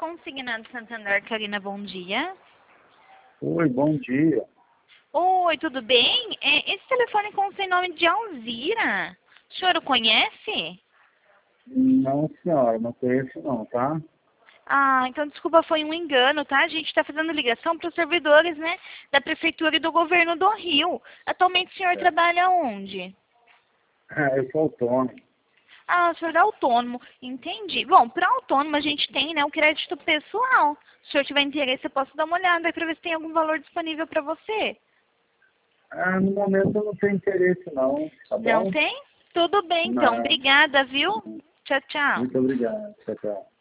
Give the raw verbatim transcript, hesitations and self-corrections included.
Consignado Santander, Karina, bom dia. Oi, bom dia. Oi, tudo bem? É, esse telefone contém nome de Alzira. O senhor o conhece? Não, senhora, não conheço não, tá? Ah, então desculpa, foi um engano, tá? A gente está fazendo ligação para os servidores, né, da Prefeitura e do Governo do Rio. Atualmente o senhor É. trabalha onde? É, eu sou autônomo. Ah, o senhor é autônomo. Entendi. Bom, para autônomo a gente tem, né, o crédito pessoal. Se o senhor tiver interesse, eu posso dar uma olhada aí para ver se tem algum valor disponível para você. Ah, no momento eu não tenho interesse não, tá Não bom? tem? Tudo bem, então. Não. Obrigada, viu? Tchau, tchau. Muito obrigado. Tchau, tchau.